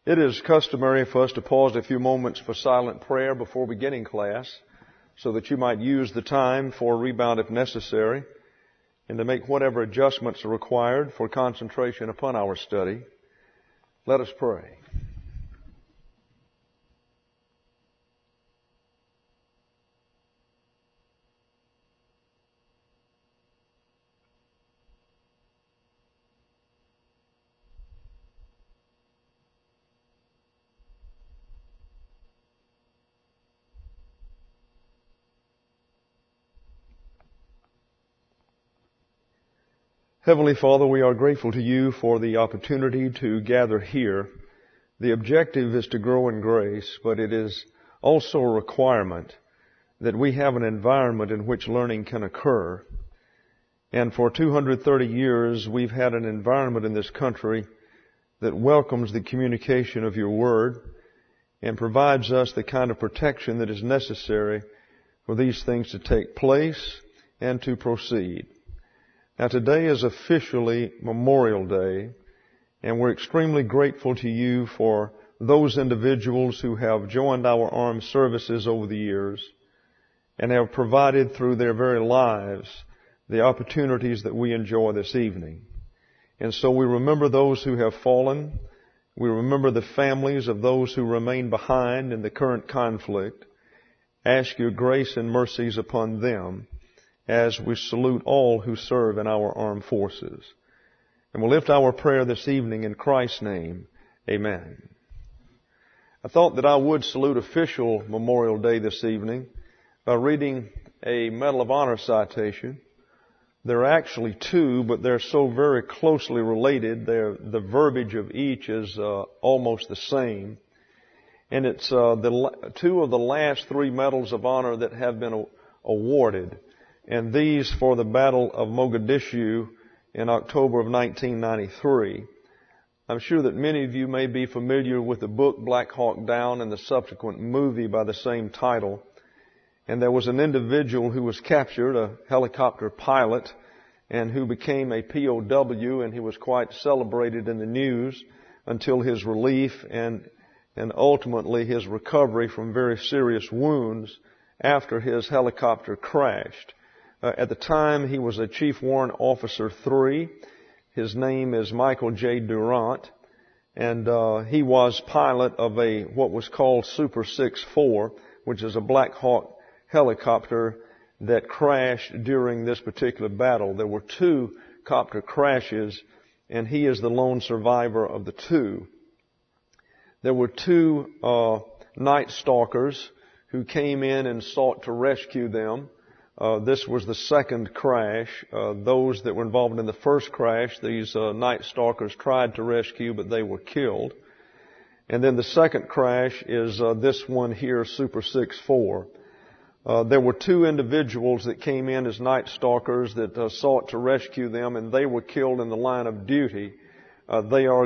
It is customary for us to pause a few moments for silent prayer before beginning class so that you might use the time for rebound if necessary and to make whatever adjustments are required for concentration upon our study. Let us pray. Heavenly Father, we are grateful to you for the opportunity to gather here. The objective is to grow in grace, but it is also a requirement that we have an environment in which learning can occur. And for 230 years, we've had an environment in this country that welcomes the communication of your word and provides us the kind of protection that is necessary for these things to take place and to proceed. Now today is officially Memorial Day, and we're extremely grateful to you for those individuals who have joined our armed services over the years and have provided through their very lives the opportunities that we enjoy this evening. And so we remember those who have fallen. We remember the families of those who remain behind in the current conflict. Ask your grace and mercies upon them as we salute all who serve in our armed forces. And we'll lift our prayer this evening in Christ's name. Amen. I thought that I would salute official Memorial Day this evening by reading a Medal of Honor citation. There are actually two, but they're so very closely related. The verbiage of each is almost the same. And it's two of the last three Medals of Honor that have been awarded. And these for the Battle of Mogadishu in October of 1993. I'm sure that many of you may be familiar with the book Black Hawk Down and the subsequent movie by the same title. And there was an individual who was captured, a helicopter pilot, and who became a POW, and he was quite celebrated in the news until his relief and ultimately his recovery from very serious wounds after his helicopter crashed. At the time, he was a Chief Warrant Officer 3. His name is Michael J. Durant, and he was pilot of what was called Super 6-4, which is a Black Hawk helicopter that crashed during this particular battle. There were two copter crashes, and he is the lone survivor of the two. There were two Night Stalkers who came in and sought to rescue them. This was the second crash. Those that were involved in the first crash, these Night Stalkers tried to rescue, but they were killed. And then the second crash is this one here, Super 6-4. There were two individuals that came in as Night Stalkers that sought to rescue them, and they were killed in the line of duty. They are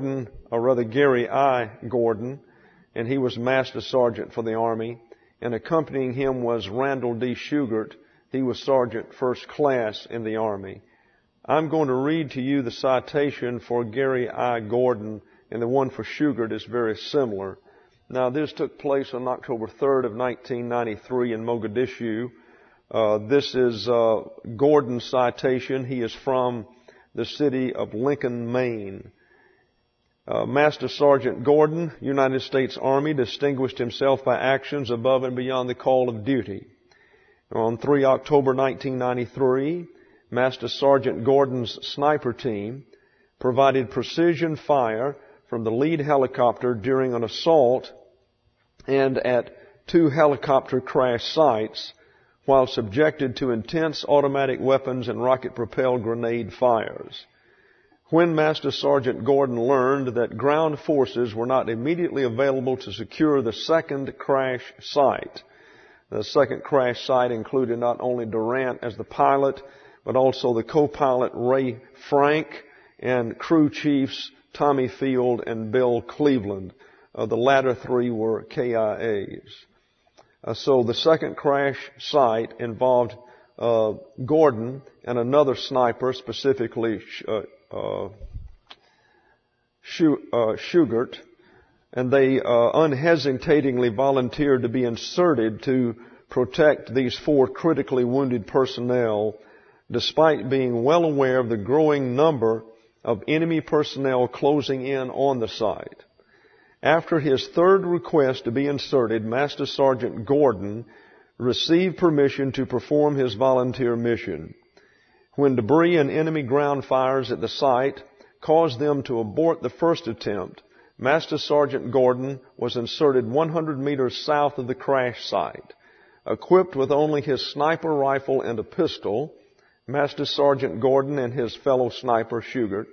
Gary I. Gordon, and he was Master Sergeant for the Army. And accompanying him was Randall D. Shugart. He was Sergeant First Class in the Army. I'm going to read to you the citation for Gary I. Gordon, and the one for Shugart is very similar. Now, this took place on October 3rd of 1993 in Mogadishu. This is Gordon's citation. He is from the city of Lincoln, Maine. Master Sergeant Gordon, United States Army, distinguished himself by actions above and beyond the call of duty. On 3 October 1993, Master Sergeant Gordon's sniper team provided precision fire from the lead helicopter during an assault and at two helicopter crash sites while subjected to intense automatic weapons and rocket-propelled grenade fires. When Master Sergeant Gordon learned that ground forces were not immediately available to secure the second crash site, the second crash site included not only Durant as the pilot, but also the co-pilot Ray Frank and crew chiefs Tommy Field and Bill Cleveland. The latter three were KIAs. So the second crash site involved Gordon and another sniper, specifically Shugart. and they unhesitatingly volunteered to be inserted to protect these 4 critically wounded personnel, despite being well aware of the growing number of enemy personnel closing in on the site. After his 3rd request to be inserted, Master Sergeant Gordon received permission to perform his volunteer mission. When debris and enemy ground fires at the site caused them to abort the first attempt, Master Sergeant Gordon was inserted 100 meters south of the crash site. Equipped with only his sniper rifle and a pistol, Master Sergeant Gordon and his fellow sniper, Shugart,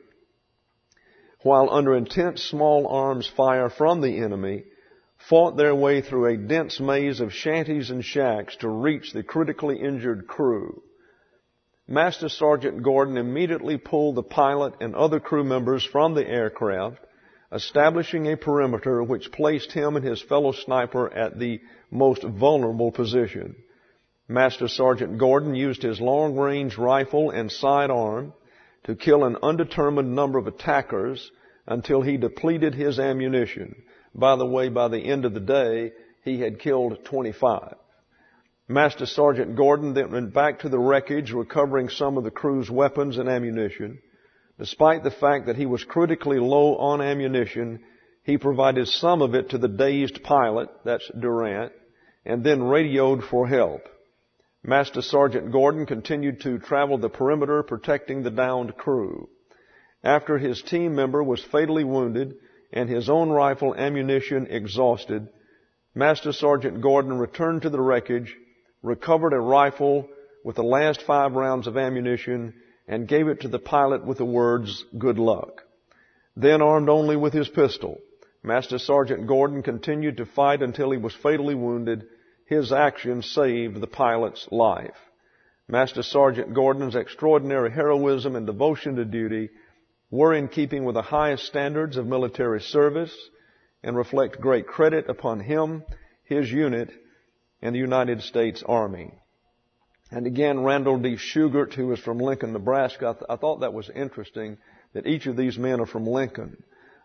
while under intense small arms fire from the enemy, fought their way through a dense maze of shanties and shacks to reach the critically injured crew. Master Sergeant Gordon immediately pulled the pilot and other crew members from the aircraft, establishing a perimeter which placed him and his fellow sniper at the most vulnerable position. Master Sergeant Gordon used his long-range rifle and sidearm to kill an undetermined number of attackers until he depleted his ammunition. By the way, by the end of the day, he had killed 25. Master Sergeant Gordon then went back to the wreckage, recovering some of the crew's weapons and ammunition. Despite the fact that he was critically low on ammunition, he provided some of it to the dazed pilot, that's Durant, and then radioed for help. Master Sergeant Gordon continued to travel the perimeter, protecting the downed crew. After his team member was fatally wounded and his own rifle ammunition exhausted, Master Sergeant Gordon returned to the wreckage, recovered a rifle with the last 5 rounds of ammunition, and gave it to the pilot with the words, "Good luck." Then, armed only with his pistol, Master Sergeant Gordon continued to fight until he was fatally wounded. His action saved the pilot's life. Master Sergeant Gordon's extraordinary heroism and devotion to duty were in keeping with the highest standards of military service and reflect great credit upon him, his unit, and the United States Army. And again, Randall D. Shugart, who is from Lincoln, Nebraska. I thought that was interesting that each of these men are from Lincoln.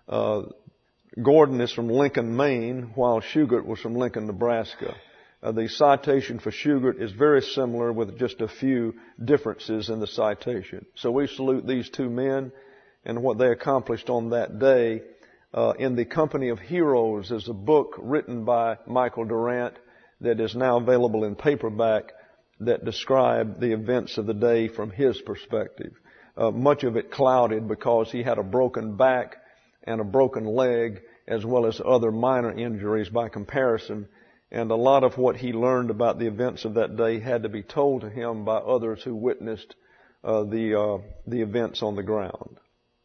Gordon is from Lincoln, Maine, while Shugart was from Lincoln, Nebraska. The citation for Shugart is very similar with just a few differences in the citation. So we salute these 2 men and what they accomplished on that day. In the Company of Heroes is a book written by Michael Durant that is now available in paperback that describe the events of the day from his perspective. Much of it clouded because he had a broken back and a broken leg as well as other minor injuries by comparison. And a lot of what he learned about the events of that day had to be told to him by others who witnessed the events on the ground.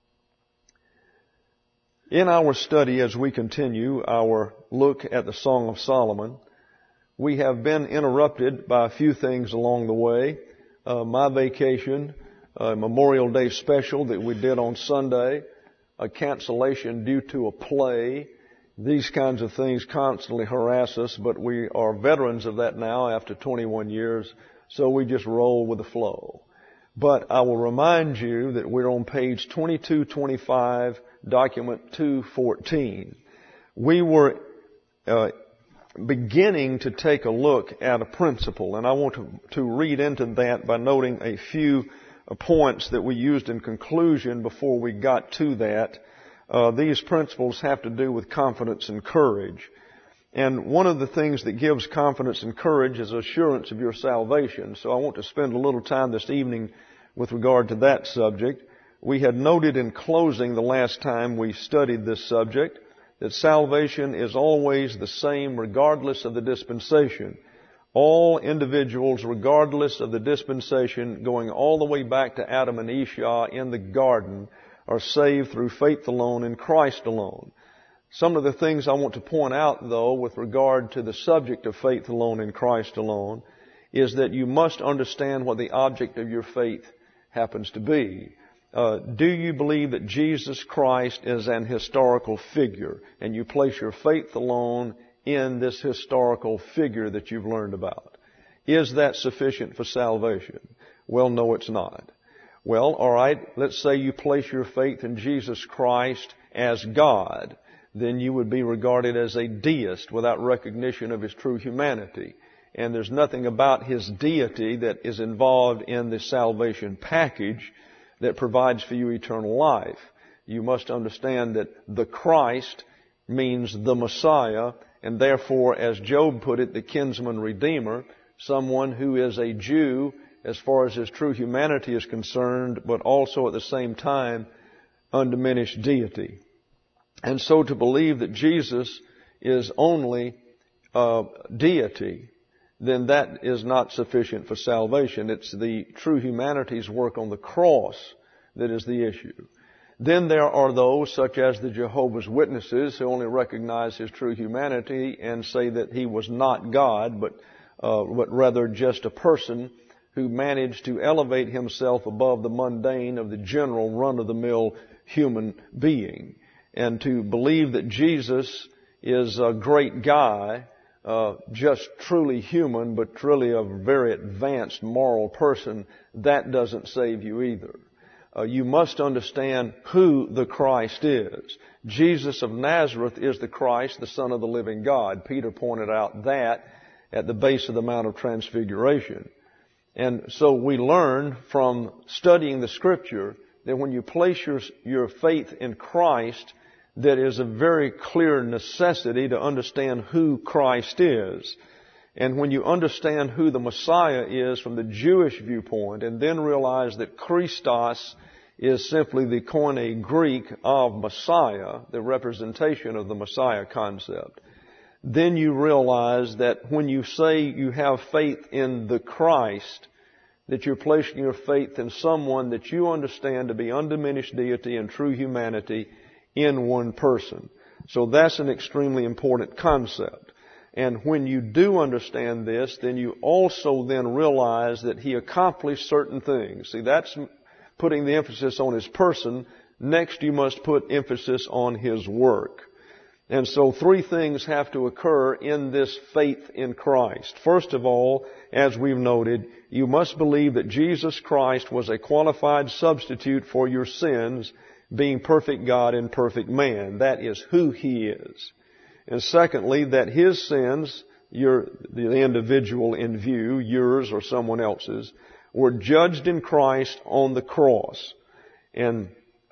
In our study, as we continue our look at the Song of Solomon, we have been interrupted by a few things along the way. My vacation, a Memorial Day special that we did on Sunday, a cancellation due to a play. These kinds of things constantly harass us, but we are veterans of that now after 21 years, so we just roll with the flow. But I will remind you that we're on page 2225, document 214. We were beginning to take a look at a principle, and I want to read into that by noting a few points that we used in conclusion before we got to that. These principles have to do with confidence and courage. And one of the things that gives confidence and courage is assurance of your salvation. So I want to spend a little time this evening with regard to that subject. We had noted in closing the last time we studied this subject that salvation is always the same regardless of the dispensation. All individuals, regardless of the dispensation, going all the way back to Adam and Esau in the garden, are saved through faith alone in Christ alone. Some of the things I want to point out, though, with regard to the subject of faith alone in Christ alone, is that you must understand what the object of your faith happens to be. Do you believe that Jesus Christ is an historical figure, and you place your faith alone in this historical figure that you've learned about? Is that sufficient for salvation? Well, no, it's not. Well, all right, let's say you place your faith in Jesus Christ as God. then you would be regarded as a deist without recognition of His true humanity. And there's nothing about His deity that is involved in the salvation package that provides for you eternal life. You must understand that the Christ means the Messiah, and therefore, as Job put it, the kinsman redeemer, someone who is a Jew as far as his true humanity is concerned, but also at the same time undiminished deity. And so to believe that Jesus is only deity, then that is not sufficient for salvation. It's the true humanity's work on the cross that is the issue. Then there are those, such as the Jehovah's Witnesses, who only recognize His true humanity and say that He was not God, but rather just a person who managed to elevate himself above the mundane of the general run-of-the-mill human being. And to believe that Jesus is a great guy, just truly human, but truly a very advanced moral person, that doesn't save you either. You must understand who the Christ is. Jesus of Nazareth is the Christ, the Son of the living God. Peter pointed out that at the base of the Mount of Transfiguration. And so we learn from studying the Scripture that when you place your faith in Christ, that is a very clear necessity to understand who Christ is. And when you understand who the Messiah is from the Jewish viewpoint, and then realize that Christos is simply the Koine Greek of Messiah, the representation of the Messiah concept, then you realize that when you say you have faith in the Christ, that you're placing your faith in someone that you understand to be undiminished deity and true humanity in one person. So that's an extremely important concept. And when you do understand this, then you also then realize that He accomplished certain things. See, that's putting the emphasis on His person. Next, you must put emphasis on His work. And so three things have to occur in this faith in Christ. First of all, as we've noted, you must believe that Jesus Christ was a qualified substitute for your sins, being perfect God and perfect man. That is who He is. And secondly, that His sins, the individual in view, yours or someone else's, were judged in Christ on the cross. And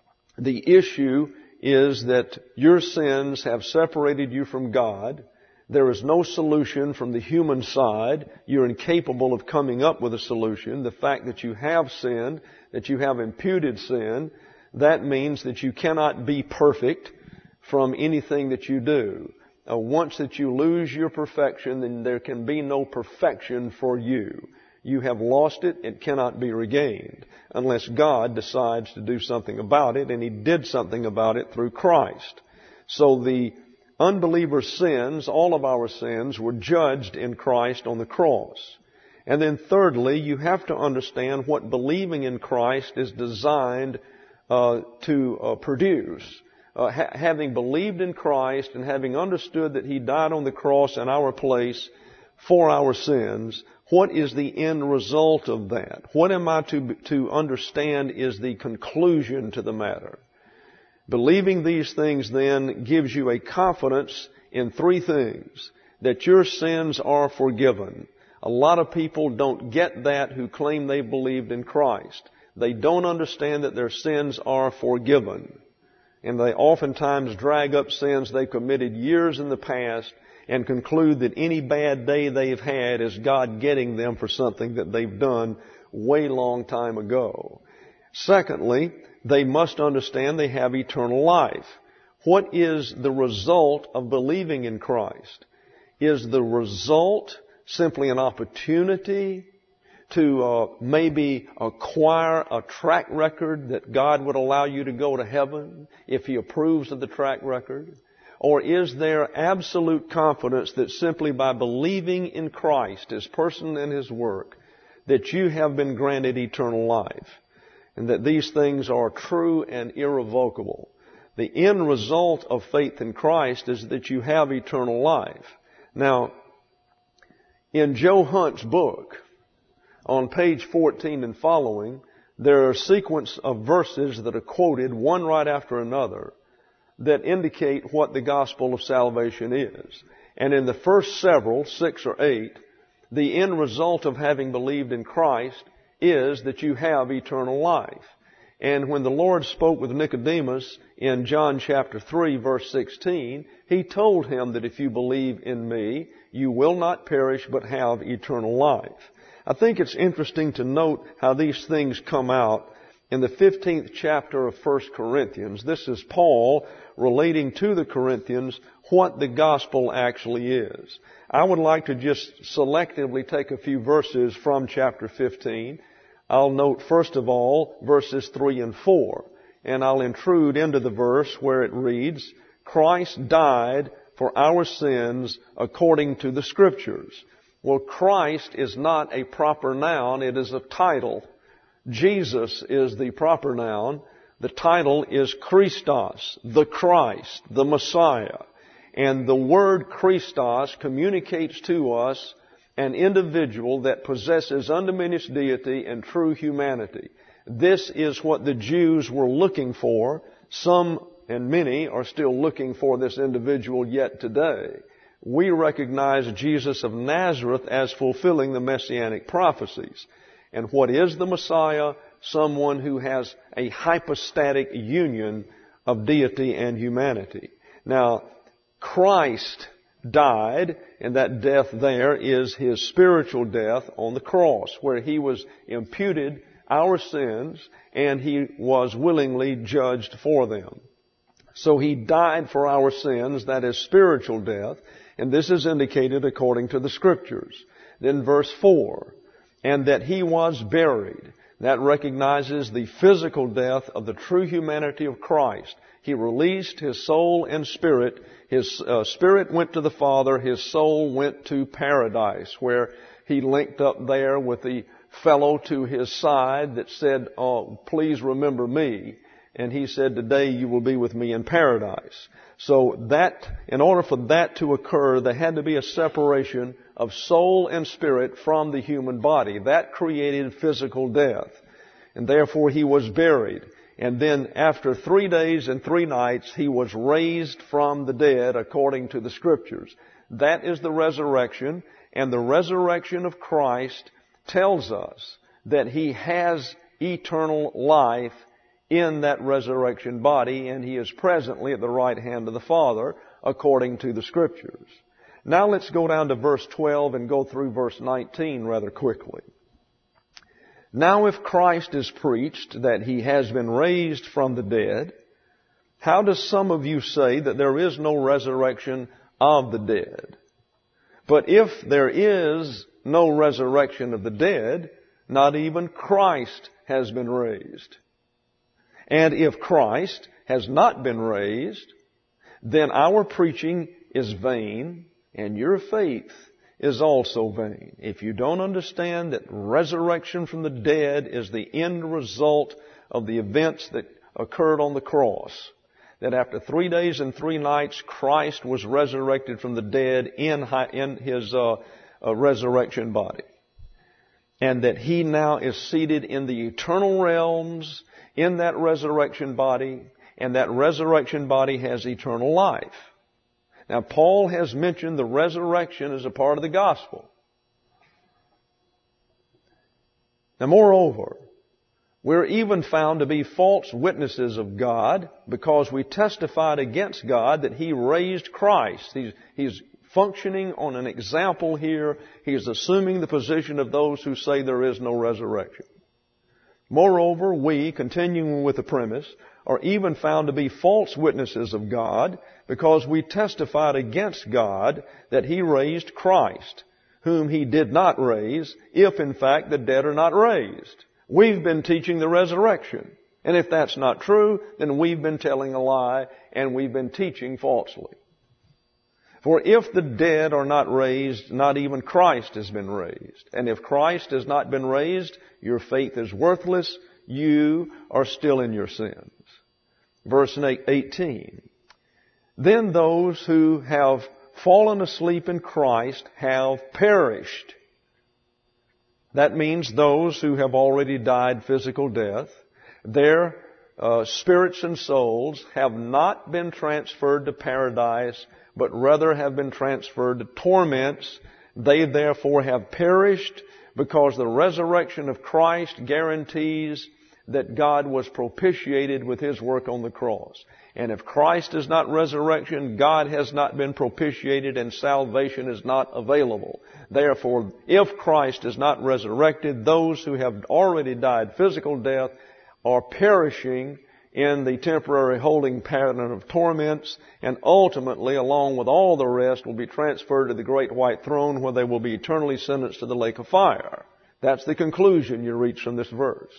the issue is that your sins have separated you from God. There is no solution from the human side. You're incapable of coming up with a solution. The fact that you have sinned, that you have imputed sin, that means that you cannot be perfect from anything that you do. Once that you lose your perfection, then there can be no perfection for you. You have lost it. It cannot be regained unless God decides to do something about it, and He did something about it through Christ. So the unbeliever's sins, all of our sins, were judged in Christ on the cross. And then thirdly, you have to understand what believing in Christ is designed to produce. Having believed in Christ and having understood that He died on the cross in our place for our sins, what is the end result of that? What am I to understand is the conclusion to the matter? Believing these things then gives you a confidence in three things. That your sins are forgiven. A lot of people don't get that who claim they believed in Christ. They don't understand that their sins are forgiven. And they oftentimes drag up sins they committed years in the past and conclude that any bad day they've had is God getting them for something that they've done way long time ago. Secondly, they must understand they have eternal life. What is the result of believing in Christ? Is the result simply an opportunity to maybe acquire a track record that God would allow you to go to heaven if He approves of the track record? Or is there absolute confidence that simply by believing in Christ, His person and His work, that you have been granted eternal life? And that these things are true and irrevocable. The end result of faith in Christ is that you have eternal life. Now, in Joe Hunt's book, on page 14 and following, there are a sequence of verses that are quoted, one right after another, that indicate what the gospel of salvation is. And in the first several, 6 or 8, the end result of having believed in Christ is that you have eternal life. And when the Lord spoke with Nicodemus in John chapter 3 verse 16, He told him that if you believe in me, you will not perish but have eternal life. I think it's interesting to note how these things come out in the 15th chapter of 1 Corinthians. This is Paul relating to the Corinthians what the gospel actually is. I would like to just selectively take a few verses from chapter 15. I'll note first of all verses 3 and 4. And I'll intrude into the verse where it reads, Christ died for our sins according to the Scriptures. Well, Christ is not a proper noun, it is a title. Jesus is the proper noun. The title is Christos, the Christ, the Messiah. And the word Christos communicates to us an individual that possesses undiminished deity and true humanity. This is what the Jews were looking for. Some and many are still looking for this individual yet today. We recognize Jesus of Nazareth as fulfilling the messianic prophecies. And what is the Messiah? Someone who has a hypostatic union of deity and humanity. Now, Christ died, and that death there is His spiritual death on the cross, where He was imputed our sins and He was willingly judged for them. So He died for our sins, that is spiritual death, and this is indicated according to the Scriptures. Then verse 4, and that He was buried. That recognizes the physical death of the true humanity of Christ. He released His soul and spirit. His spirit went to the Father. His soul went to paradise, where He linked up there with the fellow to His side that said, oh, please remember me. And He said, today you will be with me in paradise. So that, in order for that to occur, there had to be a separation of soul and spirit from the human body. That created physical death. And therefore He was buried. And then after 3 days and 3 nights, He was raised from the dead according to the Scriptures. That is the resurrection. And the resurrection of Christ tells us that He has eternal life in that resurrection body, and He is presently at the right hand of the Father according to the Scriptures. Now let's go down to verse 12 and go through verse 19 rather quickly. Now if Christ is preached that He has been raised from the dead, how do some of you say that there is no resurrection of the dead? But if there is no resurrection of the dead, not even Christ has been raised. And if Christ has not been raised, then our preaching is vain, and your faith is also vain. If you don't understand that resurrection from the dead is the end result of the events that occurred on the cross, that after 3 days and 3 nights, Christ was resurrected from the dead in His resurrection body, and that He now is seated in the eternal realms in that resurrection body, and that resurrection body has eternal life. Now, Paul has mentioned the resurrection as a part of the gospel. Now, moreover, we're even found to be false witnesses of God because we testified against God that He raised Christ. He's functioning on an example here. He's assuming the position of those who say there is no resurrection. Moreover, we, continuing with the premise, are even found to be false witnesses of God because we testified against God that He raised Christ, whom He did not raise, if in fact the dead are not raised. We've been teaching the resurrection. And if that's not true, then we've been telling a lie and we've been teaching falsely. For if the dead are not raised, not even Christ has been raised. And if Christ has not been raised, your faith is worthless. You are still in your sins. Verse 18. Then those who have fallen asleep in Christ have perished. That means those who have already died physical death. Their spirits and souls have not been transferred to paradise, but rather have been transferred to torments. They therefore have perished, because the resurrection of Christ guarantees that God was propitiated with His work on the cross. And if Christ is not resurrection, God has not been propitiated and salvation is not available. Therefore, if Christ is not resurrected, those who have already died physical death are perishing in the temporary holding pattern of torments, and ultimately, along with all the rest, will be transferred to the great white throne, where they will be eternally sentenced to the lake of fire. That's the conclusion you reach from this verse.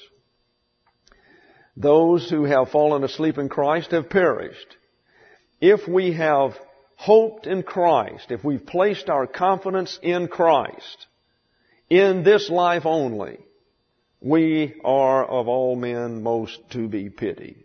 Those who have fallen asleep in Christ have perished. If we have hoped in Christ, if we've placed our confidence in Christ, in this life only, we are of all men most to be pitied.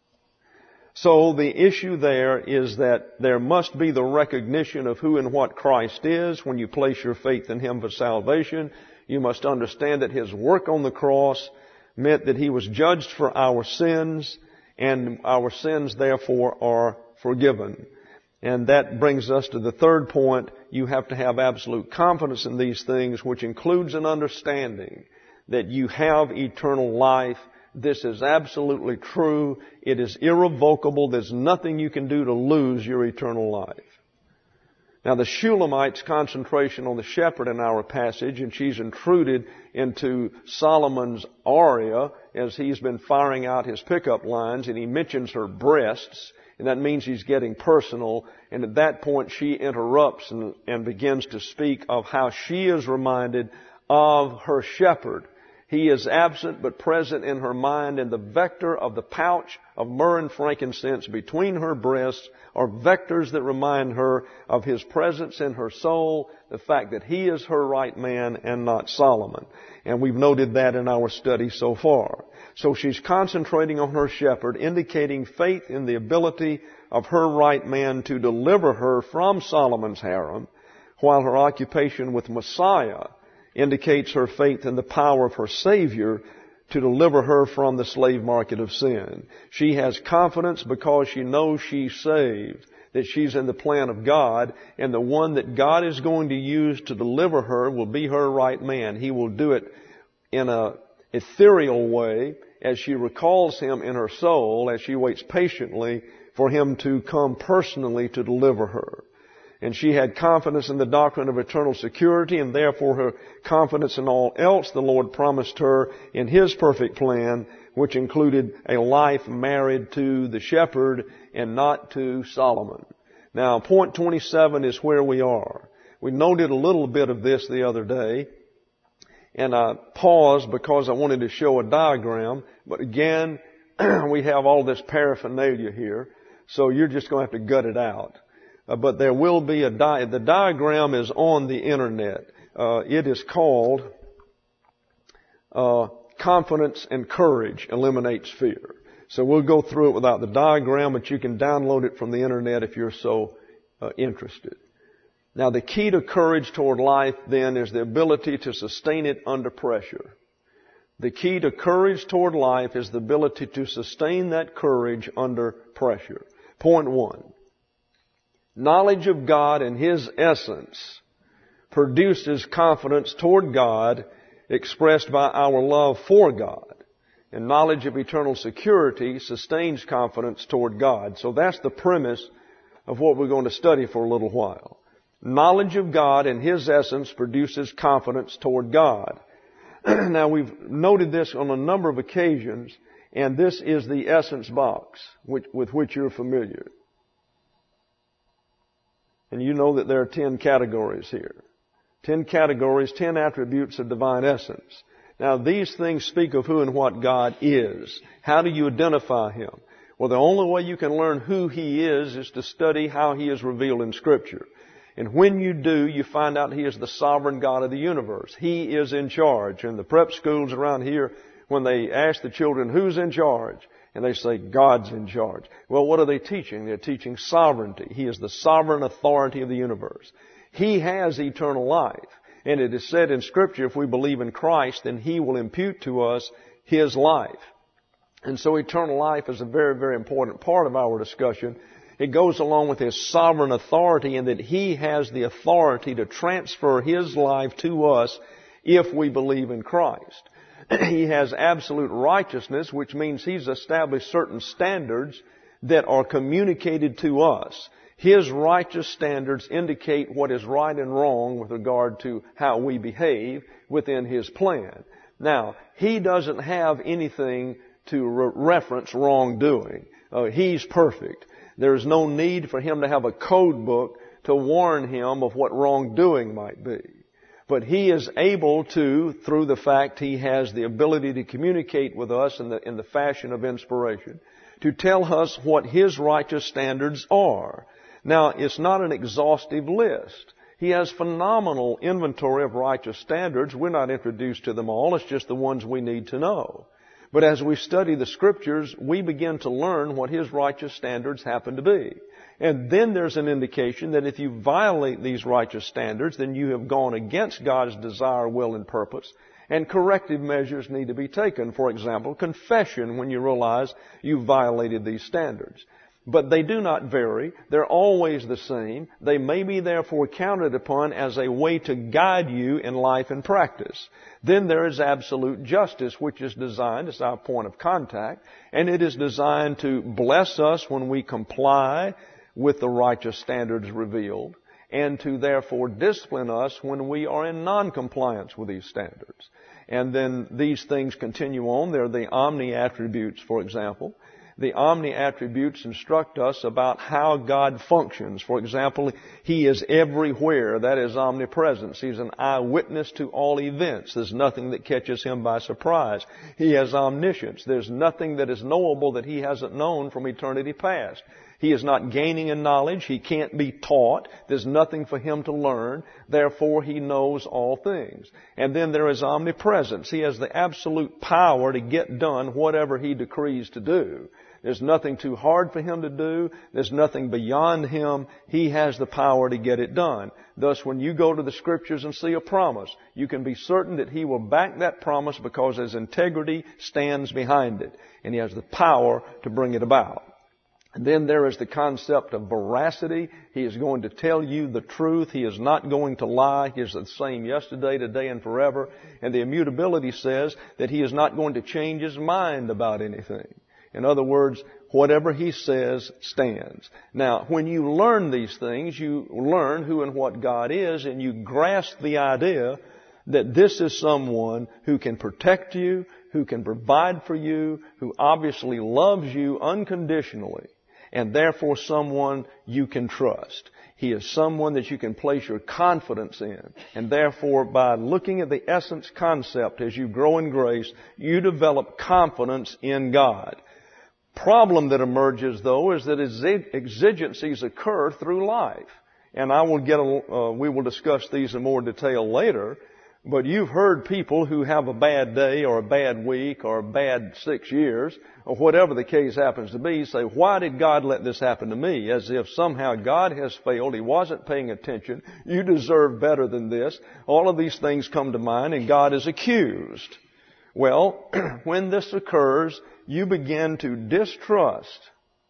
So the issue there is that there must be the recognition of who and what Christ is. When you place your faith in Him for salvation, you must understand that His work on the cross meant that He was judged for our sins, and our sins therefore are forgiven. And that brings us to the third point. You have to have absolute confidence in these things, which includes an understanding that you have eternal life. This is absolutely true. It is irrevocable. There's nothing you can do to lose your eternal life. Now, the Shulamite's concentration on the shepherd in our passage, and she's intruded into Solomon's aria as he's been firing out his pickup lines, and he mentions her breasts, and that means he's getting personal. And at that point, she interrupts and begins to speak of how she is reminded of her shepherd. He is absent but present in her mind, and the vector of the pouch of myrrh and frankincense between her breasts are vectors that remind her of His presence in her soul, the fact that He is her right man and not Solomon. And we've noted that in our study so far. So she's concentrating on her shepherd, indicating faith in the ability of her right man to deliver her from Solomon's harem, while her occupation with Messiah indicates her faith in the power of her Savior to deliver her from the slave market of sin. She has confidence because she knows she's saved, that she's in the plan of God, and the one that God is going to use to deliver her will be her right man. He will do it in an ethereal way as she recalls Him in her soul, as she waits patiently for Him to come personally to deliver her. And she had confidence in the doctrine of eternal security, and therefore her confidence in all else the Lord promised her in His perfect plan, which included a life married to the shepherd and not to Solomon. Now, point 27 is where we are. We noted a little bit of this the other day, and I paused because I wanted to show a diagram, but again, we have all this paraphernalia here, so you're just going to have to gut it out. But there will be the diagram is on the internet. It is called Confidence and Courage Eliminates Fear. So we'll go through it without the diagram, but you can download it from the internet if you're so interested. Now, the key to courage toward life then is the ability to sustain it under pressure. The key to courage toward life is the ability to sustain that courage under pressure. Point 1. Knowledge of God and His essence produces confidence toward God expressed by our love for God. And knowledge of eternal security sustains confidence toward God. So that's the premise of what we're going to study for a little while. Knowledge of God and His essence produces confidence toward God. Now, we've noted this on a number of occasions, and this is the essence box with which you're familiar. And you know that there are 10 categories here. 10 categories, 10 attributes of divine essence. Now, these things speak of who and what God is. How do you identify Him? Well, the only way you can learn who He is to study how He is revealed in Scripture. And when you do, you find out He is the sovereign God of the universe. He is in charge. In the prep schools around here, when they ask the children, who's in charge? And they say, God's in charge. Well, what are they teaching? They're teaching sovereignty. He is the sovereign authority of the universe. He has eternal life. And it is said in Scripture, if we believe in Christ, then He will impute to us His life. And so eternal life is a very, very important part of our discussion. It goes along with His sovereign authority in that He has the authority to transfer His life to us if we believe in Christ. He has absolute righteousness, which means He's established certain standards that are communicated to us. His righteous standards indicate what is right and wrong with regard to how we behave within His plan. Now, He doesn't have anything to reference wrongdoing. He's perfect. There is no need for Him to have a code book to warn Him of what wrongdoing might be. But He is able to, through the fact He has the ability to communicate with us in the fashion of inspiration, to tell us what His righteous standards are. Now, it's not an exhaustive list. He has phenomenal inventory of righteous standards. We're not introduced to them all. It's just the ones we need to know. But as we study the Scriptures, we begin to learn what His righteous standards happen to be. And then there's an indication that if you violate these righteous standards, then you have gone against God's desire, will, and purpose. And corrective measures need to be taken. For example, confession when you realize you violated these standards. But they do not vary. They're always the same. They may be therefore counted upon as a way to guide you in life and practice. Then there is absolute justice, which is designed as our point of contact, and it is designed to bless us when we comply with the righteous standards revealed, and to therefore discipline us when we are in non-compliance with these standards. And then these things continue on. They're the omni-attributes, for example. The omni-attributes instruct us about how God functions. For example, He is everywhere. That is omnipresence. He's an eyewitness to all events. There's nothing that catches Him by surprise. He has omniscience. There's nothing that is knowable that He hasn't known from eternity past. He is not gaining in knowledge. He can't be taught. There's nothing for Him to learn. Therefore, He knows all things. And then there is omnipresence. He has the absolute power to get done whatever He decrees to do. There's nothing too hard for Him to do. There's nothing beyond Him. He has the power to get it done. Thus, when you go to the Scriptures and see a promise, you can be certain that He will back that promise because His integrity stands behind it. And He has the power to bring it about. And then there is the concept of veracity. He is going to tell you the truth. He is not going to lie. He is the same yesterday, today, and forever. And the immutability says that He is not going to change His mind about anything. In other words, whatever He says stands. Now, when you learn these things, you learn who and what God is, and you grasp the idea that this is someone who can protect you, who can provide for you, who obviously loves you unconditionally, and therefore someone you can trust. He is someone that you can place your confidence in. And therefore, by looking at the essence concept as you grow in grace, you develop confidence in God. Problem that emerges, though, is that exigencies occur through life. And we will discuss these in more detail later. But you've heard people who have a bad day or a bad week or a bad 6 years or whatever the case happens to be say, why did God let this happen to me? As if somehow God has failed. He wasn't paying attention. You deserve better than this. All of these things come to mind and God is accused. Well, when this occurs, you begin to distrust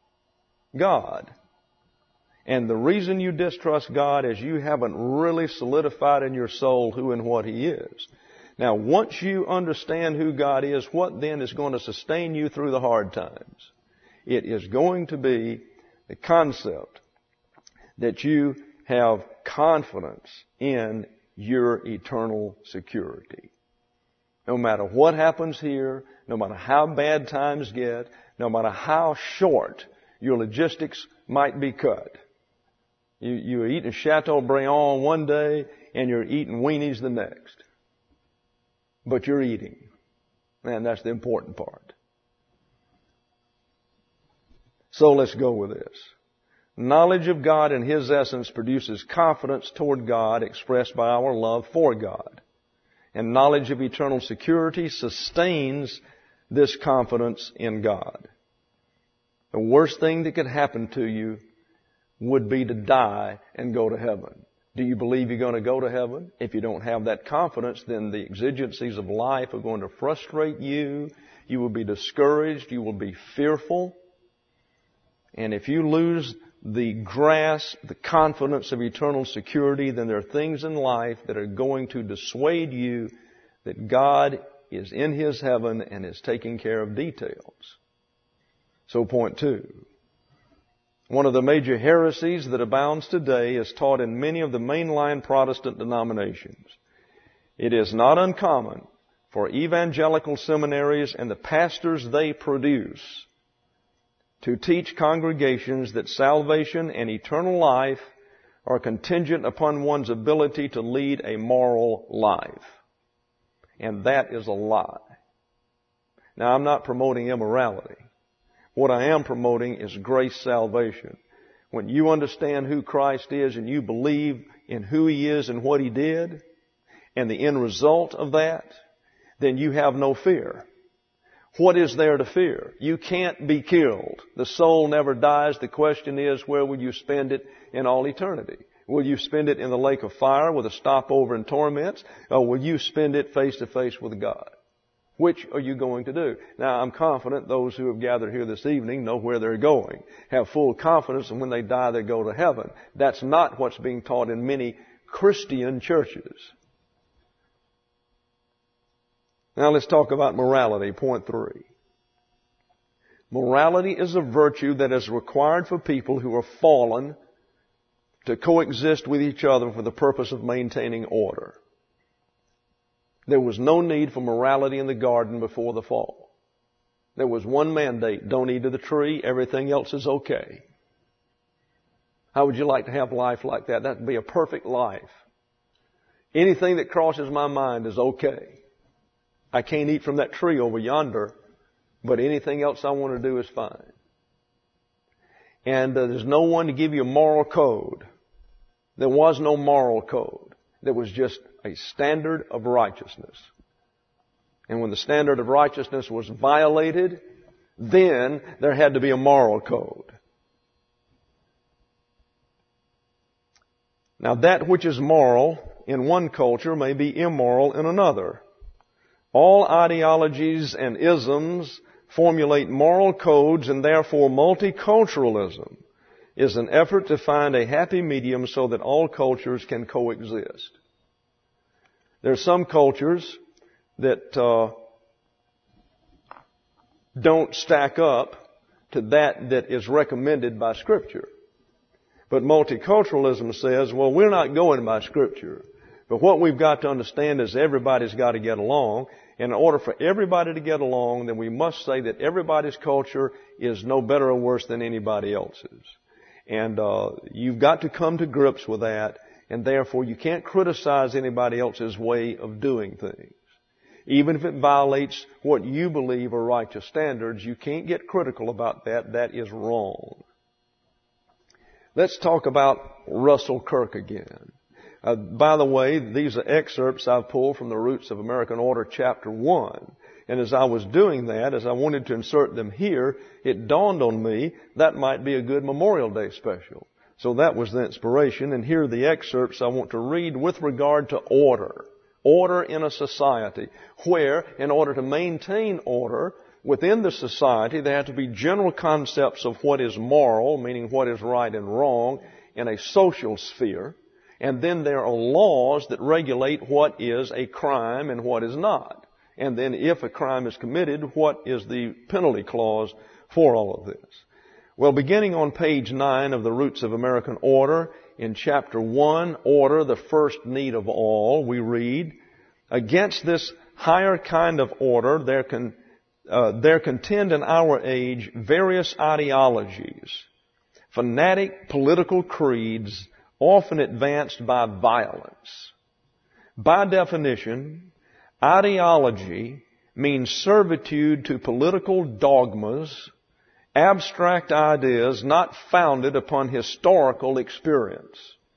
God. And the reason you distrust God is you haven't really solidified in your soul who and what He is. Now, once you understand who God is, what then is going to sustain you through the hard times? It is going to be the concept that you have confidence in your eternal security. No matter what happens here, no matter how bad times get, no matter how short your logistics might be cut. You're eating Chateaubriand one day and you're eating weenies the next. But you're eating. And that's the important part. So let's go with this. Knowledge of God and His essence produces confidence toward God expressed by our love for God. And knowledge of eternal security sustains this confidence in God. The worst thing that could happen to you would be to die and go to heaven. Do you believe you're going to go to heaven? If you don't have that confidence, then the exigencies of life are going to frustrate you. You will be discouraged. You will be fearful. And if you lose the grasp, the confidence of eternal security, then there are things in life that are going to dissuade you that God is in His heaven and is taking care of details. So point 2. One of the major heresies that abounds today is taught in many of the mainline Protestant denominations. It is not uncommon for evangelical seminaries and the pastors they produce to teach congregations that salvation and eternal life are contingent upon one's ability to lead a moral life. And that is a lie. Now, I'm not promoting immorality. What I am promoting is grace salvation. When you understand who Christ is and you believe in who He is and what He did and the end result of that, then you have no fear. What is there to fear? You can't be killed. The soul never dies. The question is, where will you spend it in all eternity? Will you spend it in the lake of fire with a stopover and torments? Or will you spend it face to face with God? Which are you going to do? Now, I'm confident those who have gathered here this evening know where they're going, have full confidence, and when they die, they go to heaven. That's not what's being taught in many Christian churches. Now, let's talk about morality, point 3. Morality is a virtue that is required for people who are fallen to coexist with each other for the purpose of maintaining order. There was no need for morality in the garden before the fall. There was one mandate: don't eat of the tree, everything else is okay. How would you like to have life like that? That would be a perfect life. Anything that crosses my mind is okay. I can't eat from that tree over yonder, but anything else I want to do is fine. And there's no one to give you a moral code. There was no moral code. There was just a standard of righteousness. And when the standard of righteousness was violated, then there had to be a moral code. Now, that which is moral in one culture may be immoral in another. All ideologies and isms formulate moral codes, and therefore multiculturalism is an effort to find a happy medium so that all cultures can coexist. There are some cultures that don't stack up to that is recommended by Scripture. But multiculturalism says, well, we're not going by Scripture. But what we've got to understand is everybody's got to get along. And in order for everybody to get along, then we must say that everybody's culture is no better or worse than anybody else's. And you've got to come to grips with that. And therefore, you can't criticize anybody else's way of doing things. Even if it violates what you believe are righteous standards, you can't get critical about that. That is wrong. Let's talk about Russell Kirk again. By the way, these are excerpts I've pulled from the Roots of American Order, Chapter 1. And as I was doing that, as I wanted to insert them here, it dawned on me that might be a good Memorial Day special. So that was the inspiration. And here are the excerpts I want to read with regard to order. Order in a society where, in order to maintain order within the society, there have to be general concepts of what is moral, meaning what is right and wrong, in a social sphere. And then there are laws that regulate what is a crime and what is not. And then if a crime is committed, what is the penalty clause for all of this? Well, beginning on page 9 of the Roots of American Order, in chapter 1, Order, the first need of all, we read, against this higher kind of order, there contend in our age various ideologies, fanatic political creeds, often advanced by violence. By definition, ideology means servitude to political dogmas, abstract ideas not founded upon historical experience.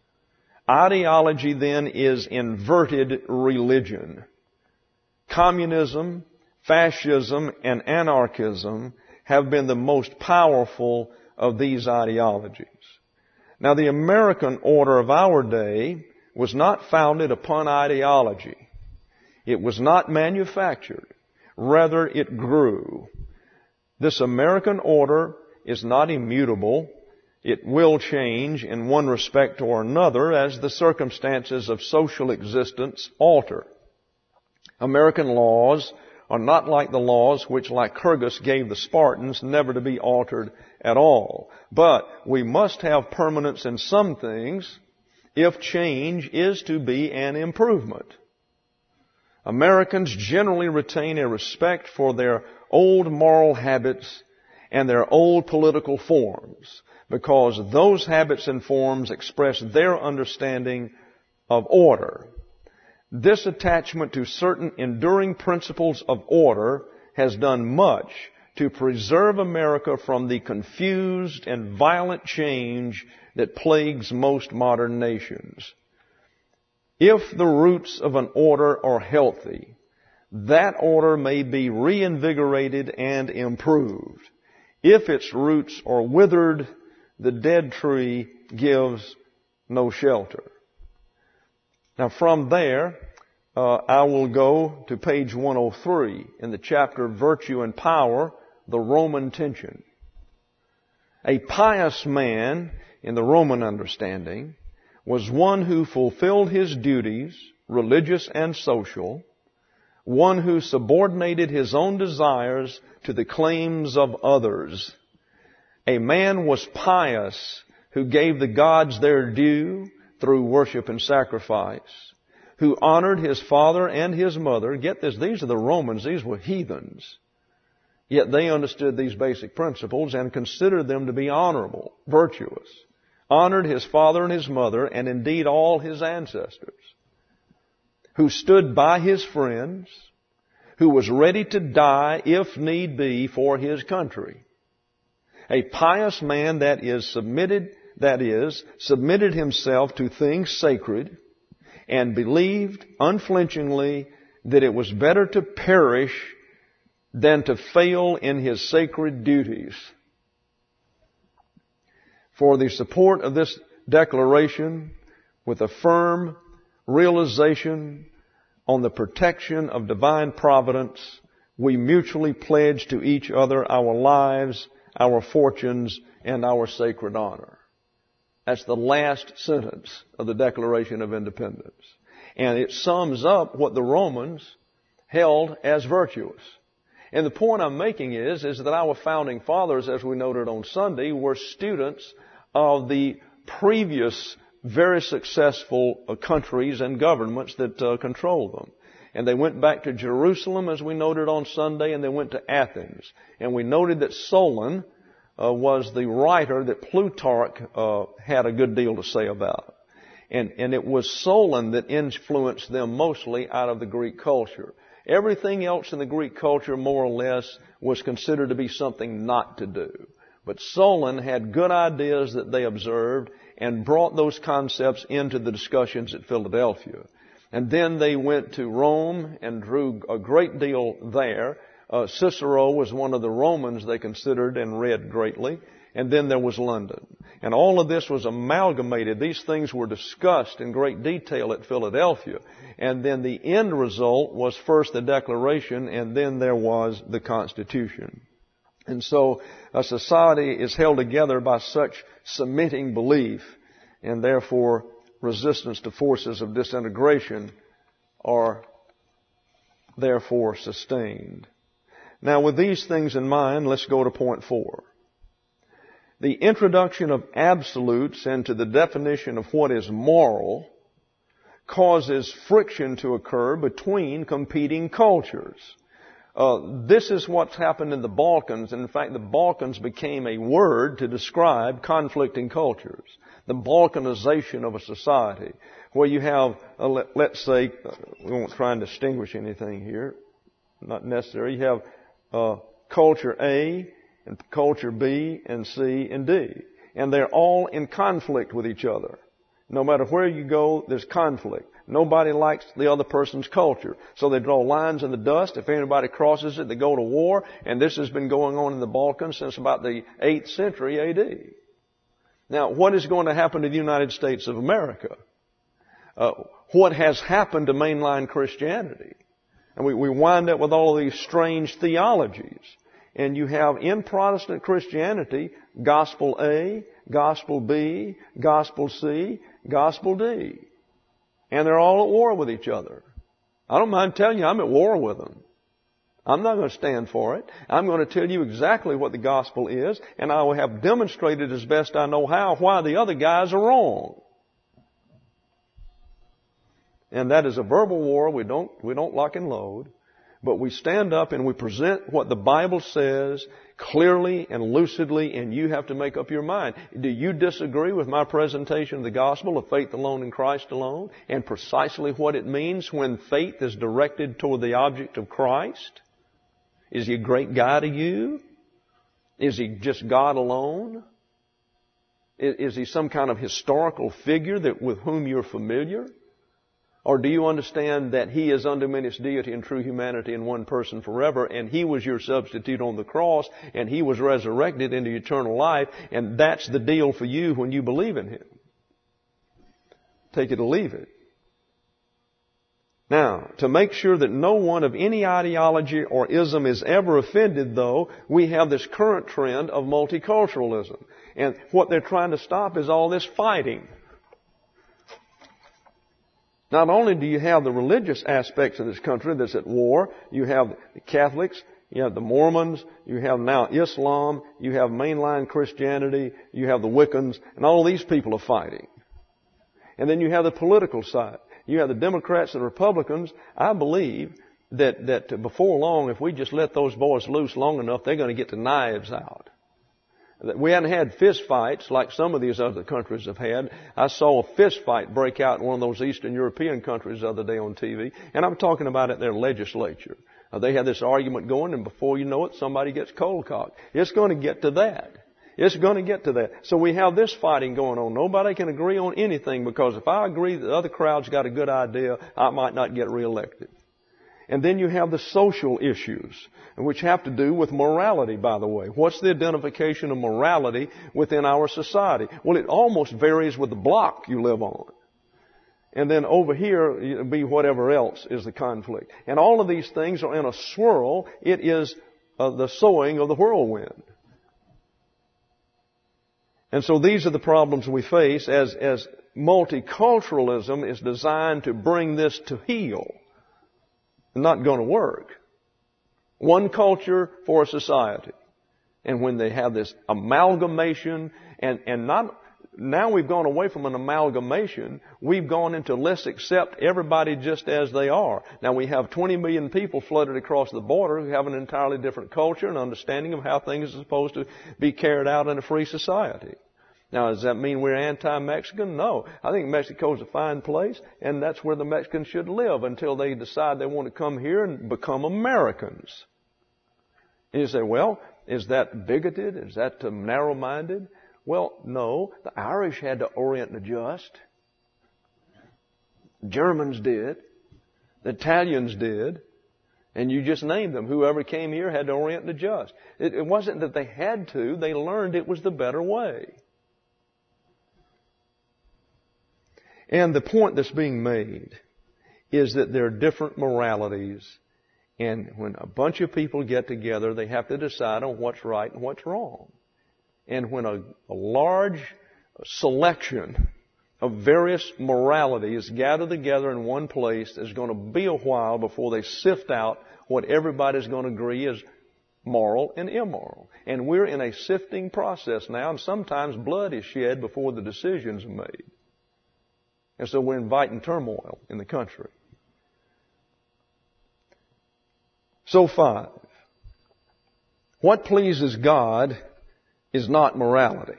Ideology then is inverted religion. Communism, fascism, and anarchism have been the most powerful of these ideologies. Now, the American order of our day was not founded upon ideology. It was not manufactured. Rather, it grew. This American order is not immutable. It will change in one respect or another as the circumstances of social existence alter. American laws are not like the laws which Lycurgus gave the Spartans, never to be altered at all. But we must have permanence in some things if change is to be an improvement. Americans generally retain a respect for their old moral habits and their old political forms, because those habits and forms express their understanding of order. This attachment to certain enduring principles of order has done much to preserve America from the confused and violent change that plagues most modern nations. If the roots of an order are healthy, that order may be reinvigorated and improved. If its roots are withered, the dead tree gives no shelter. Now from there, I will go to page 103 in the chapter Virtue and Power, the Roman Tension. A pious man, in the Roman understanding, was one who fulfilled his duties, religious and social, one who subordinated his own desires to the claims of others. A man was pious who gave the gods their due through worship and sacrifice, who honored his father and his mother. Get this, these are the Romans, these were heathens. Yet they understood these basic principles and considered them to be honorable, virtuous. Honored his father and his mother, and indeed all his ancestors. Who stood by his friends, who was ready to die if need be for his country. A pious man that is submitted himself to things sacred and believed unflinchingly that it was better to perish than to fail in his sacred duties. For the support of this declaration, with a firm realization on the protection of divine providence, we mutually pledge to each other our lives, our fortunes, and our sacred honor. That's the last sentence of the Declaration of Independence. And it sums up what the Romans held as virtuous. And the point I'm making is that our founding fathers, as we noted on Sunday, were students of the previous very successful countries and governments that controlled them. And they went back to Jerusalem, as we noted on Sunday, and they went to Athens. And we noted that Solon was the writer that Plutarch had a good deal to say about. And it was Solon that influenced them mostly out of the Greek culture. Everything else in the Greek culture, more or less, was considered to be something not to do. But Solon had good ideas that they observed and brought those concepts into the discussions at Philadelphia. And then they went to Rome and drew a great deal there. Cicero was one of the Romans they considered and read greatly. And then there was London. And all of this was amalgamated. These things were discussed in great detail at Philadelphia. And then the end result was first the Declaration, and then there was the Constitution. And so a society is held together by such submitting belief, and therefore resistance to forces of disintegration are therefore sustained. Now, with these things in mind, let's go to point 4. The introduction of absolutes into the definition of what is moral causes friction to occur between competing cultures. This is what's happened in the Balkans. And in fact, the Balkans became a word to describe conflicting cultures. The Balkanization of a society, where you have, let's say, we won't try and distinguish anything here, not necessary. You have culture A and culture B and C and D. And they're all in conflict with each other. No matter where you go, there's conflict. Nobody likes the other person's culture. So they draw lines in the dust. If anybody crosses it, they go to war. And this has been going on in the Balkans since about the 8th century A.D. Now, what is going to happen to the United States of America? What has happened to mainline Christianity? And we wind up with all of these strange theologies. And you have in Protestant Christianity, Gospel A, Gospel B, Gospel C, Gospel D. And they're all at war with each other. I don't mind telling you, I'm at war with them. I'm not going to stand for it. I'm going to tell you exactly what the gospel is, and I will have demonstrated as best I know how why the other guys are wrong. And that is a verbal war. We don't lock and load, but we stand up and we present what the Bible says clearly and lucidly, and you have to make up your mind. Do you disagree with my presentation of the gospel of faith alone in Christ alone, and precisely what it means when faith is directed toward the object of Christ? Is He a great guy to you? Is He just God alone? Is He some kind of historical figure with whom you're familiar? Or do you understand that He is undiminished deity and true humanity in one person forever, and He was your substitute on the cross, and He was resurrected into eternal life, and that's the deal for you when you believe in Him? Take it or leave it. Now, to make sure that no one of any ideology or ism is ever offended, though, we have this current trend of multiculturalism. And what they're trying to stop is all this fighting. Not only do you have the religious aspects of this country that's at war, you have the Catholics, you have the Mormons, you have now Islam, you have mainline Christianity, you have the Wiccans, and all these people are fighting. And then you have the political side. You have the Democrats and Republicans. I believe that before long, if we just let those boys loose long enough, they're going to get the knives out. We hadn't had fist fights like some of these other countries have had. I saw a fist fight break out in one of those Eastern European countries the other day on TV, and I'm talking about at their legislature. They had this argument going, and before you know it, somebody gets cold cocked. It's going to get to that. It's going to get to that. So we have this fighting going on. Nobody can agree on anything, because if I agree that the other crowd's got a good idea, I might not get reelected. And then you have the social issues, which have to do with morality, by the way. What's the identification of morality within our society? Well, it almost varies with the block you live on. And then over here, it'll be whatever else is the conflict. And all of these things are in a swirl. It is the sowing of the whirlwind. And so these are the problems we face as multiculturalism is designed to bring this to heel. Not going to work. One culture for a society. And when they have this amalgamation, and not, now we've gone away from an amalgamation, we've gone into let's accept everybody just as they are. Now we have 20 million people flooded across the border who have an entirely different culture and understanding of how things are supposed to be carried out in a free society. Now, does that mean we're anti-Mexican? No. I think Mexico's a fine place, and that's where the Mexicans should live until they decide they want to come here and become Americans. And you say, well, is that bigoted? Is that narrow-minded? Well, no. The Irish had to orient and adjust. Germans did. The Italians did. And you just named them. Whoever came here had to orient and adjust. It wasn't that they had to. They learned it was the better way. And the point that's being made is that there are different moralities. And when a bunch of people get together, they have to decide on what's right and what's wrong. And when a large selection of various moralities gather together in one place, there's going to be a while before they sift out what everybody's going to agree is moral and immoral. And we're in a sifting process now, and sometimes blood is shed before the decisions are made. And so we're inviting turmoil in the country. So 5. What pleases God is not morality.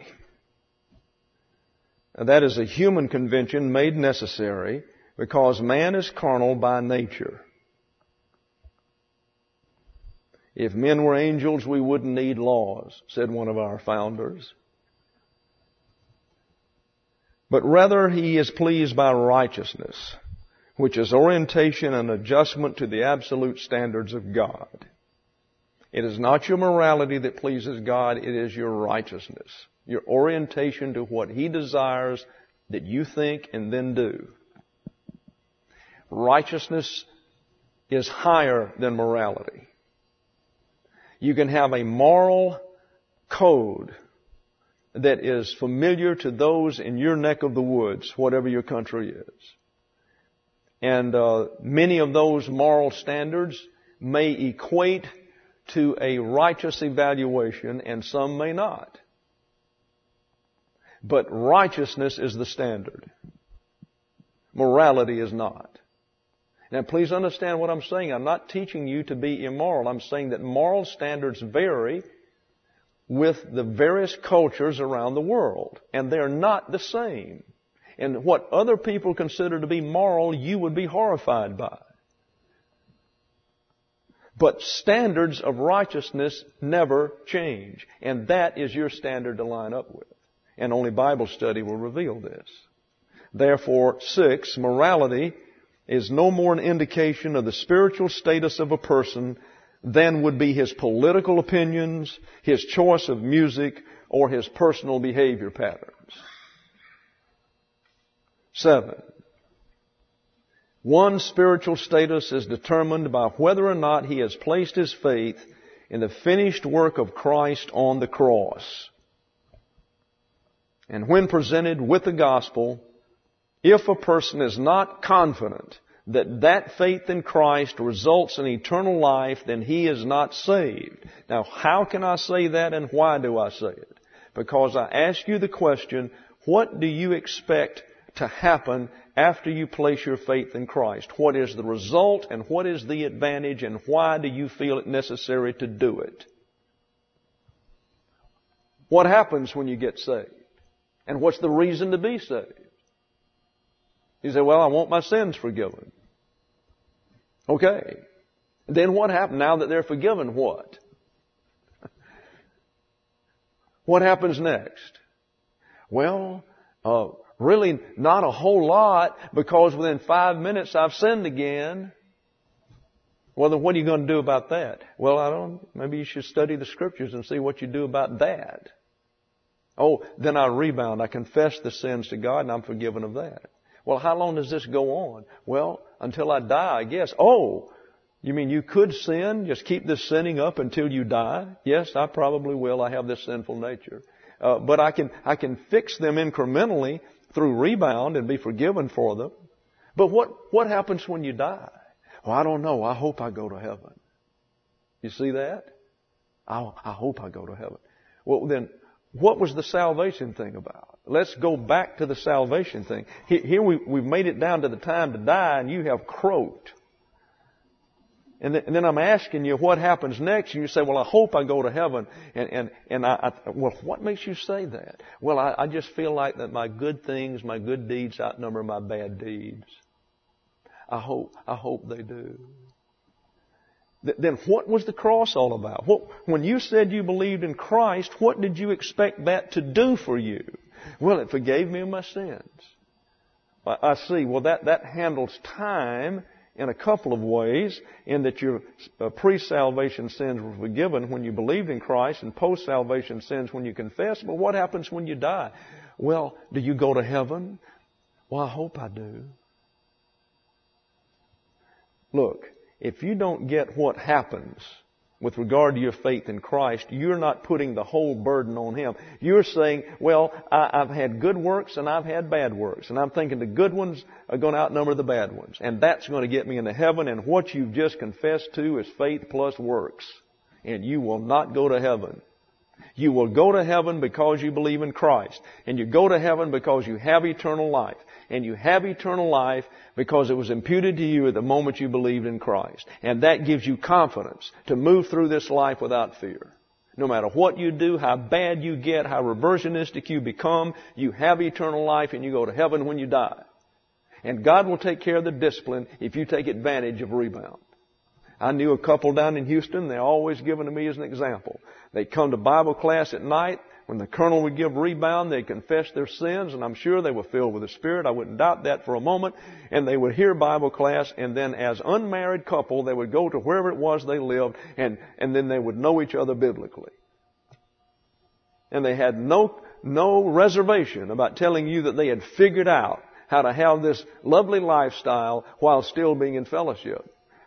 And that is a human convention made necessary because man is carnal by nature. If men were angels, we wouldn't need laws, said one of our founders. But rather he is pleased by righteousness, which is orientation and adjustment to the absolute standards of God. It is not your morality that pleases God, it is your righteousness, your orientation to what He desires that you think and then do. Righteousness is higher than morality. You can have a moral code that is familiar to those in your neck of the woods, whatever your country is. And many of those moral standards may equate to a righteous evaluation, and some may not. But righteousness is the standard. Morality is not. Now please understand what I'm saying. I'm not teaching you to be immoral. I'm saying that moral standards vary with the various cultures around the world. And they're not the same. And what other people consider to be moral, you would be horrified by. But standards of righteousness never change. And that is your standard to line up with. And only Bible study will reveal this. Therefore, 6, morality is no more an indication of the spiritual status of a person than would be his political opinions, his choice of music, or his personal behavior patterns. 7, one's spiritual status is determined by whether or not he has placed his faith in the finished work of Christ on the cross. And when presented with the gospel, if a person is not confident that that faith in Christ results in eternal life, then he is not saved. Now, how can I say that, and why do I say it? Because I ask you the question, what do you expect to happen after you place your faith in Christ? What is the result, and what is the advantage, and why do you feel it necessary to do it? What happens when you get saved? And what's the reason to be saved? You say, well, I want my sins forgiven. Okay. Then what happens now that they're forgiven? What? What happens next? Well, really not a whole lot, because within 5 minutes I've sinned again. Well, then what are you going to do about that? Well, maybe you should study the Scriptures and see what you do about that. Oh, then I rebound. I confess the sins to God and I'm forgiven of that. Well, how long does this go on? Well, until I die, I guess. Oh, you mean you could sin? Just keep this sinning up until you die? Yes, I probably will. I have this sinful nature. But I can fix them incrementally through rebound and be forgiven for them. But what happens when you die? Well, I don't know. I hope I go to heaven. You see that? I hope I go to heaven. Well, then, what was the salvation thing about? Let's go back to the salvation thing. Here we've made it down to the time to die, and you have croaked. And then I'm asking you what happens next, and you say, well, I hope I go to heaven. Well, what makes you say that? Well, I just feel like that my good things, my good deeds outnumber my bad deeds. I hope they do. Then what was the cross all about? When you said you believed in Christ, what did you expect that to do for you? Well, it forgave me of my sins. I see. Well, that handles time in a couple of ways, in that your pre-salvation sins were forgiven when you believed in Christ, and post-salvation sins when you confess. But what happens when you die? Well, do you go to heaven? Well, I hope I do. Look, if you don't get what happens with regard to your faith in Christ, you're not putting the whole burden on Him. You're saying, well, I've had good works and I've had bad works. And I'm thinking the good ones are going to outnumber the bad ones. And that's going to get me into heaven. And what you've just confessed to is faith plus works. And you will not go to heaven. You will go to heaven because you believe in Christ. And you go to heaven because you have eternal life. And you have eternal life because it was imputed to you at the moment you believed in Christ. And that gives you confidence to move through this life without fear. No matter what you do, how bad you get, how reversionistic you become, you have eternal life and you go to heaven when you die. And God will take care of the discipline if you take advantage of rebound. I knew a couple down in Houston. They're always given to me as an example. They'd come to Bible class at night. When the colonel would give rebound, they'd confess their sins, and I'm sure they were filled with the Spirit. I wouldn't doubt that for a moment. And they would hear Bible class, and then as unmarried couple, they would go to wherever it was they lived, and then they would know each other biblically. And they had no reservation about telling you that they had figured out how to have this lovely lifestyle while still being in fellowship.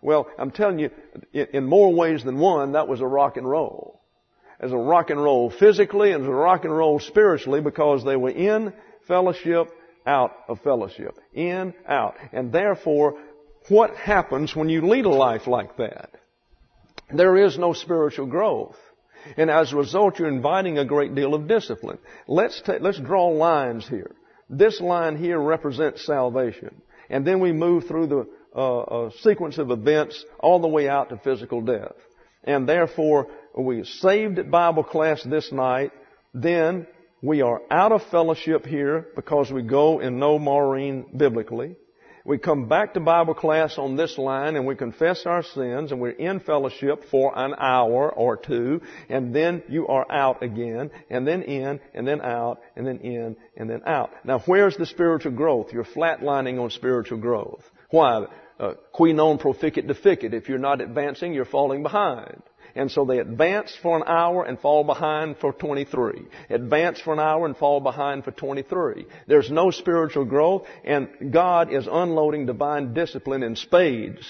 Well, I'm telling you, in more ways than one, that was a rock and roll. As a rock and roll physically and as a rock and roll spiritually, because they were in fellowship, out of fellowship. In, out. And therefore, what happens when you lead a life like that? There is no spiritual growth. And as a result, you're inviting a great deal of discipline. Let's draw lines here. This line here represents salvation. And then we move through the sequence of events all the way out to physical death. And therefore, we saved at Bible class this night. Then we are out of fellowship here because we go and know Maureen biblically. We come back to Bible class on this line and we confess our sins and we're in fellowship for an hour or two, and then you are out again, and then in, and then out, and then in, and then out. Now where's the spiritual growth? You're flatlining on spiritual growth. Why? Qui non proficit deficit. If you're not advancing, you're falling behind. And so they advance for an hour and fall behind for 23. Advance for an hour and fall behind for 23. There's no spiritual growth, and God is unloading divine discipline in spades.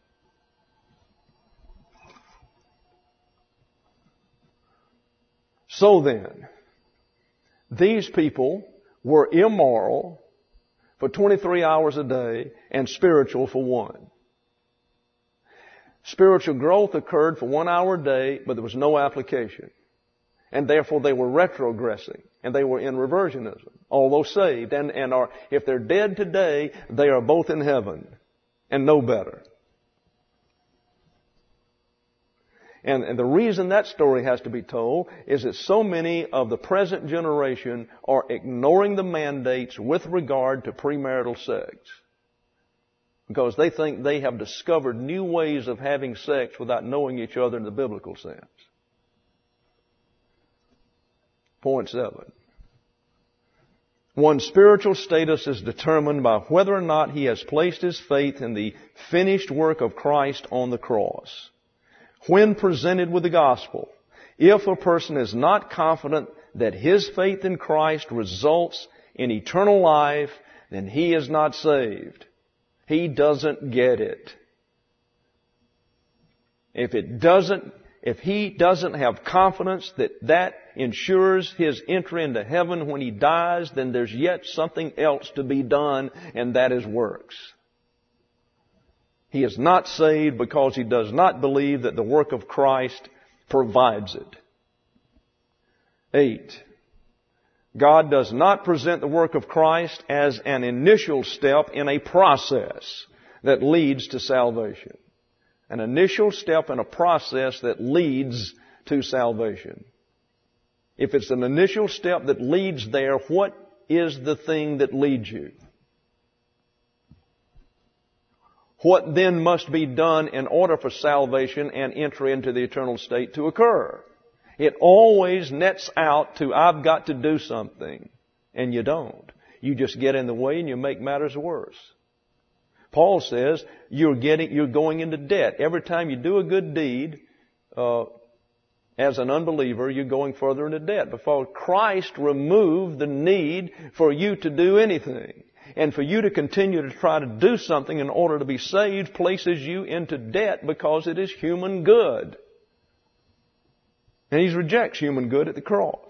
So then, these people were immoral for 23 hours a day and spiritual for one. Spiritual growth occurred for 1 hour a day, but there was no application. And therefore they were retrogressing, and they were in reversionism, although saved. And are, if they're dead today, they are both in heaven and no better. And the reason that story has to be told is that so many of the present generation are ignoring the mandates with regard to premarital sex. Because they think they have discovered new ways of having sex without knowing each other in the biblical sense. Point 7. One's spiritual status is determined by whether or not he has placed his faith in the finished work of Christ on the cross. When presented with the gospel, if a person is not confident that his faith in Christ results in eternal life, then he is not saved. He doesn't get it. If he doesn't have confidence that ensures his entry into heaven when he dies, then there's yet something else to be done, and that is works. He is not saved because he does not believe that the work of Christ provides it. 8. God does not present the work of Christ as an initial step in a process that leads to salvation. An initial step in a process that leads to salvation. If it's an initial step that leads there, what is the thing that leads you? What then must be done in order for salvation and entry into the eternal state to occur? It always nets out to, I've got to do something. And you don't. You just get in the way and you make matters worse. Paul says you're going into debt. Every time you do a good deed, as an unbeliever, you're going further into debt. Because Christ removed the need for you to do anything. And for you to continue to try to do something in order to be saved places you into debt because it is human good. And He rejects human good at the cross.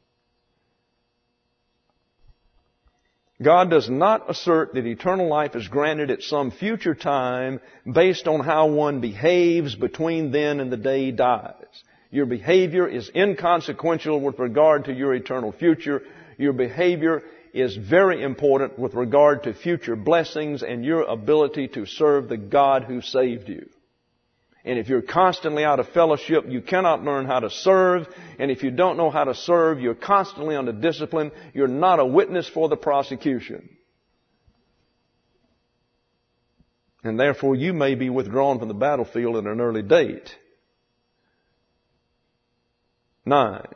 God does not assert that eternal life is granted at some future time based on how one behaves between then and the day he dies. Your behavior is inconsequential with regard to your eternal future. Your behavior is very important with regard to future blessings and your ability to serve the God who saved you. And if you're constantly out of fellowship, you cannot learn how to serve. And if you don't know how to serve, you're constantly under discipline. You're not a witness for the prosecution. And therefore, you may be withdrawn from the battlefield at an early date. 9.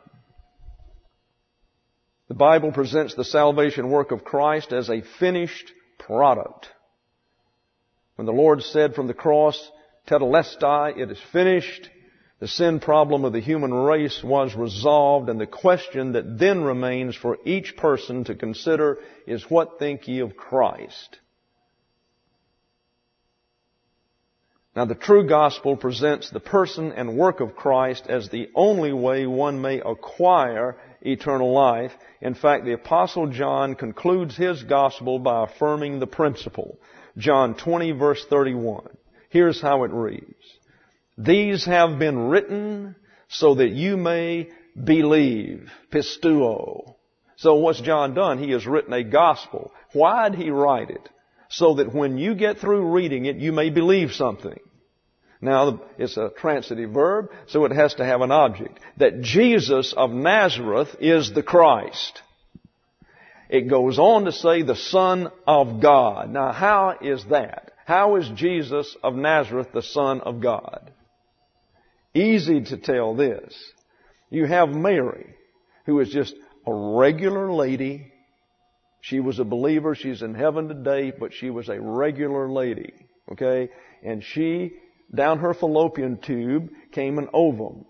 The Bible presents the salvation work of Christ as a finished product. When the Lord said from the cross, Tetelestai, it is finished, the sin problem of the human race was resolved, and the question that then remains for each person to consider is, what think ye of Christ? Now, the true gospel presents the person and work of Christ as the only way one may acquire eternal life. In fact, the Apostle John concludes his gospel by affirming the principle. John 20, verse 31. Here's how it reads. These have been written so that you may believe. Pisteuo. So what's John done? He has written a gospel. Why did he write it? So that when you get through reading it, you may believe something. Now, it's a transitive verb, so it has to have an object. That Jesus of Nazareth is the Christ. It goes on to say the Son of God. Now, how is that? How is Jesus of Nazareth the Son of God? Easy to tell this. You have Mary, who is just a regular lady. She was a believer. She's in heaven today, but she was a regular lady. Okay? And she, down her fallopian tube, came an ovum.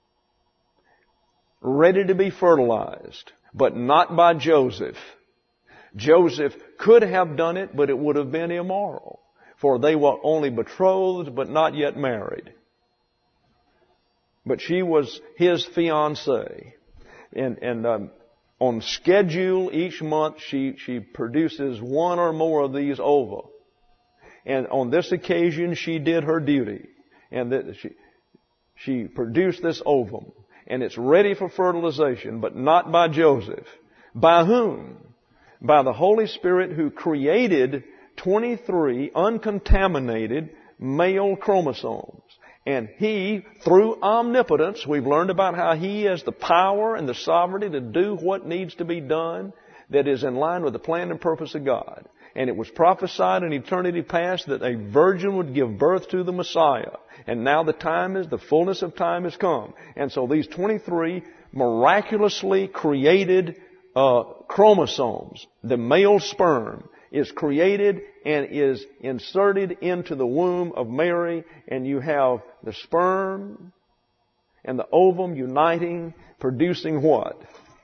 Ready to be fertilized, but not by Joseph. Joseph could have done it, but it would have been immoral. For they were only betrothed, but not yet married. But she was his fiancée. And on schedule each month, she produces one or more of these ova. And on this occasion, she did her duty. And she produced this ovum. And it's ready for fertilization, but not by Joseph. By whom? By the Holy Spirit, who created 23 uncontaminated male chromosomes. And He, through omnipotence, we've learned about how He has the power and the sovereignty to do what needs to be done that is in line with the plan and purpose of God. And it was prophesied in eternity past that a virgin would give birth to the Messiah. And now the fullness of time has come. And so these 23 miraculously created chromosomes, the male sperm, is created and is inserted into the womb of Mary, and you have the sperm and the ovum uniting, producing what?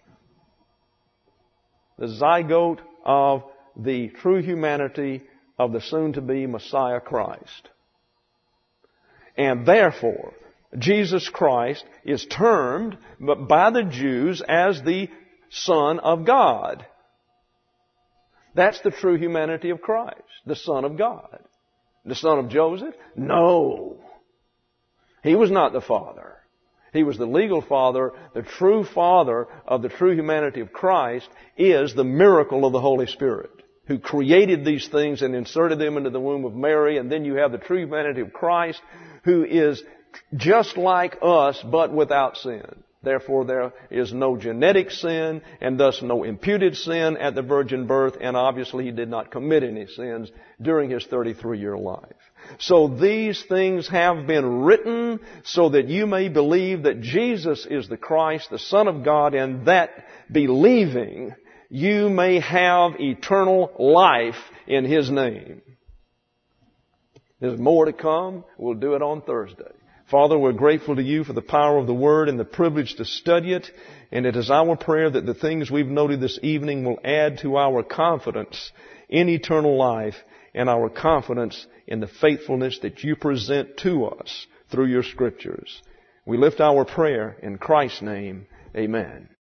The zygote of the true humanity of the soon-to-be Messiah Christ. And therefore, Jesus Christ is termed by the Jews as the Son of God. That's the true humanity of Christ, the Son of God. The son of Joseph? No. He was not the father. He was the legal father. The true father of the true humanity of Christ is the miracle of the Holy Spirit, who created these things and inserted them into the womb of Mary. And then you have the true humanity of Christ, who is just like us, but without sin. Therefore, there is no genetic sin, and thus no imputed sin at the virgin birth, and obviously He did not commit any sins during His 33-year life. So these things have been written so that you may believe that Jesus is the Christ, the Son of God, and that believing you may have eternal life in His name. There's more to come. We'll do it on Thursday. Father, we're grateful to You for the power of the Word and the privilege to study it. And it is our prayer that the things we've noted this evening will add to our confidence in eternal life and our confidence in the faithfulness that You present to us through Your Scriptures. We lift our prayer in Christ's name. Amen.